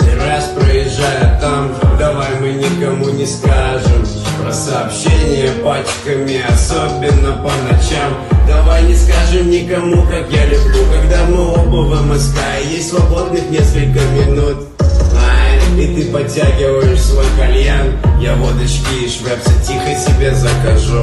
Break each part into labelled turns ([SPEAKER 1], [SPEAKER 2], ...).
[SPEAKER 1] каждый раз проезжая там. Давай мы никому не скажем про сообщения пачками, особенно по ночам. Давай не скажем никому, как я люблю, когда мы оба в МСК и есть свободных несколько минут. И ты подтягиваешь свой кальян, я водочки и швепса тихо себе закажу.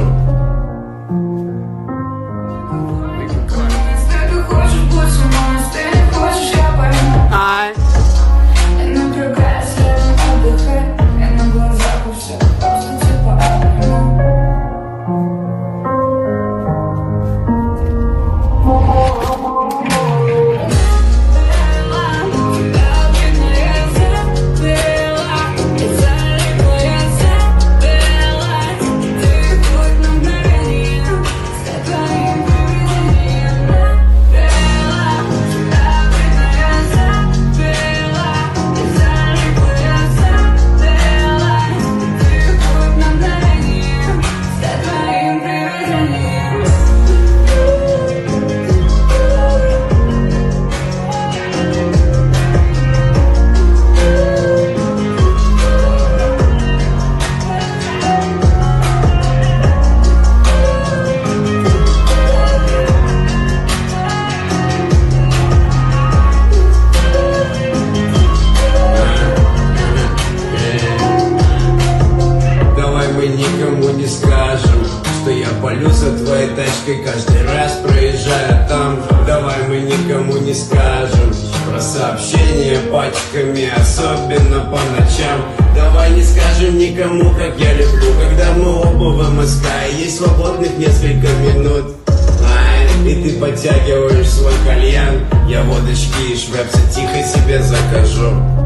[SPEAKER 1] Никому не скажем, что я полю за твоей тачкой каждый раз проезжая там. Давай мы никому не скажем про сообщения пачками, особенно по ночам. Давай не скажем никому, как я люблю, когда мы оба в МСК и есть свободных несколько минут. И ты подтягиваешь свой кальян, я водочки и швепса тихо себе закажу.